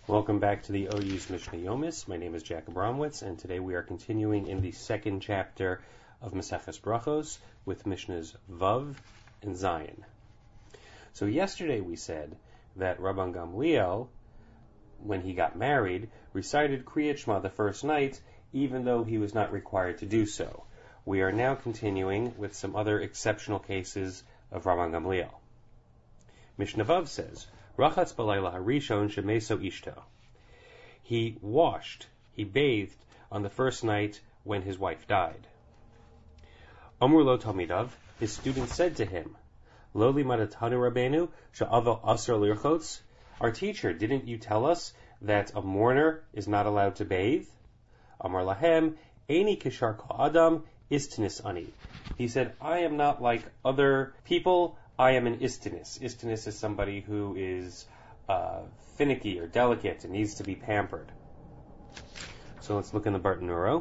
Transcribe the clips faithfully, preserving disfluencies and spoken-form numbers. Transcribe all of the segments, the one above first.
Welcome back to the O U's Mishnah Yomis. My name is Jack Abramowitz, and today we are continuing in the second chapter of Maseches Brachos with Mishnahs Vav and Zayin. So yesterday we said that Rabban Gamliel, when he got married, recited Kriyat Shema the first night, even though he was not required to do so. We are now continuing with some other exceptional cases of Rabban Gamliel. Mishnah Vav says, Rachatz b'layla harishon shemeso ishto. He washed, he bathed on the first night when his wife died. Amru lo talmidav, his students said to him, Lo limadatanu rabbeinu she'avel asar lirchotz. Our teacher, didn't you tell us that a mourner is not allowed to bathe? Amar lahem, eini kishar kol adam istinis ani. He said, I am not like other people. I am an istinis. Istinis is somebody who is uh, finicky or delicate and needs to be pampered. So let's look in the Bartanuro.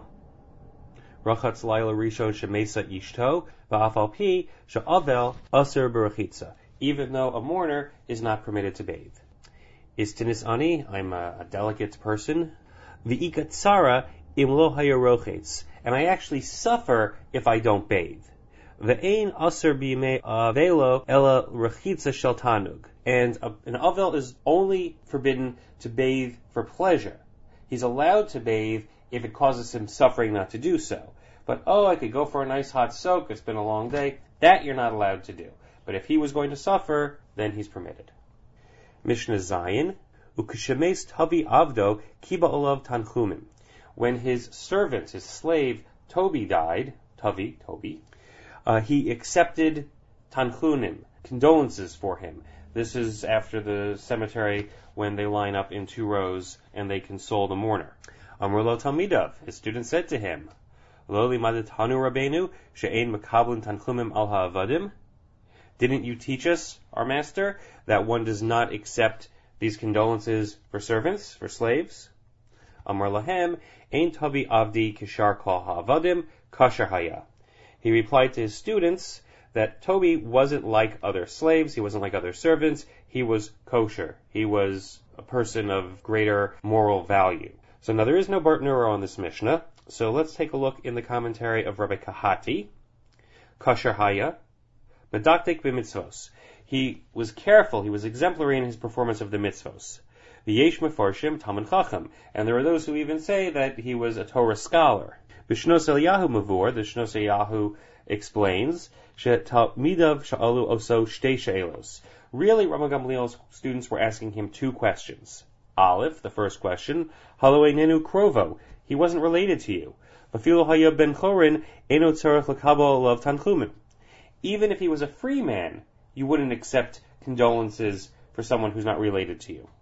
Rachatz laila rishon shemesa ishto va'afal pi she'avel aser berachitza. Even though a mourner is not permitted to bathe. Istinis ani, I'm a, a delicate person. V'ikat tzara im lo hayarochetz. And I actually suffer if I don't bathe. Ve'ein aser b'yimei avelo ela rechitza shel tanug. And a, an avel is only forbidden to bathe for pleasure. He's allowed to bathe if it causes him suffering not to do so. But, oh, I could go for a nice hot soak, it's been a long day. That you're not allowed to do. But if he was going to suffer, then he's permitted. Mishnah Zayin, Ukeshemes tavi avdo kiba olav tanchumim. When his servant, his slave, Toby died, Tavi, Toby, Uh, he accepted tanchunim, condolences for him. This is after the cemetery when they line up in two rows and they console the mourner. Amar lo talmidav, his student said to him, Lo limadatanu rabbeinu she'ein makablin tanchumim al ha'avadim. Didn't you teach us, our master, that one does not accept these condolences for servants, for slaves? Amar lahem, ein tavi avdi kishar kol ha'avadim kasher haya. He replied to his students that Toby wasn't like other slaves, he wasn't like other servants, he was kosher. He was a person of greater moral value. So now there is no Bartanuro on this Mishnah, so let's take a look in the commentary of Rabbi Kahati. Kasher haya, medaktek b'mitzvos. He was careful, he was exemplary in his performance of the mitzvos. V'yesh mefarshim Talmid Chacham, and there are those who even say that he was a Torah scholar. B'shnos Eliyahu Mavur, the Shnos Eliyahu explains, She'talmidav sha'alu oso shtei she'elos. Really, Rabban Gamliel's students were asking him two questions. Aleph, the first question, Halo einenu krovo, he wasn't related to you. V'afilo haya ben chorin, eno tzarech l'kabel olav tanchumim. Even if he was a free man, you wouldn't accept condolences for someone who's not related to you.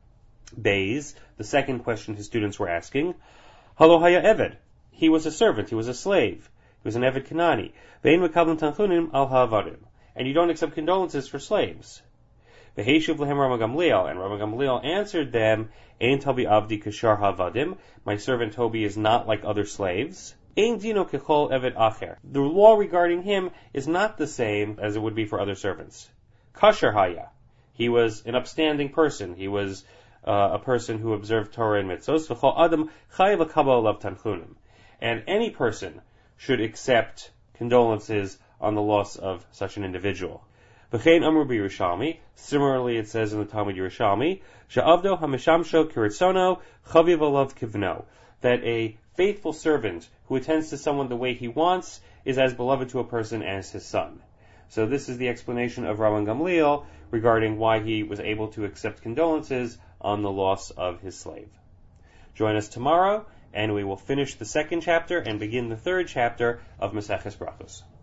Beis, the second question his students were asking, Halo haya eved. He was a servant, he was a slave, he was an Eved Kanani. Ve'en mekablim tanchunim al ha'avadim. And you don't accept condolences for slaves. Ve'heishuv lehem Rabban Gamliel, and Rabban Gamliel answered them, Ein tabi avdi kashar ha'avadim, my servant Toby is not like other slaves. Ein dino kechol Eved acher. The law regarding him is not the same as it would be for other servants. Kasher haya. He was an upstanding person, he was uh, a person who observed Torah and mitzvos. V'chol adam chayav l'kabel olav tanchunim. And any person should accept condolences on the loss of such an individual. V'chein amru b'Yerushalmi. Similarly, it says in the Talmud Yerushalmi, She'avdo hamishamsho kiritzono chaviv olav kivno. That a faithful servant who attends to someone the way he wants is as beloved to a person as his son. So this is the explanation of Rabban Gamliel regarding why he was able to accept condolences on the loss of his slave. Join us tomorrow, and we will finish the second chapter and begin the third chapter of Maseches Brachos.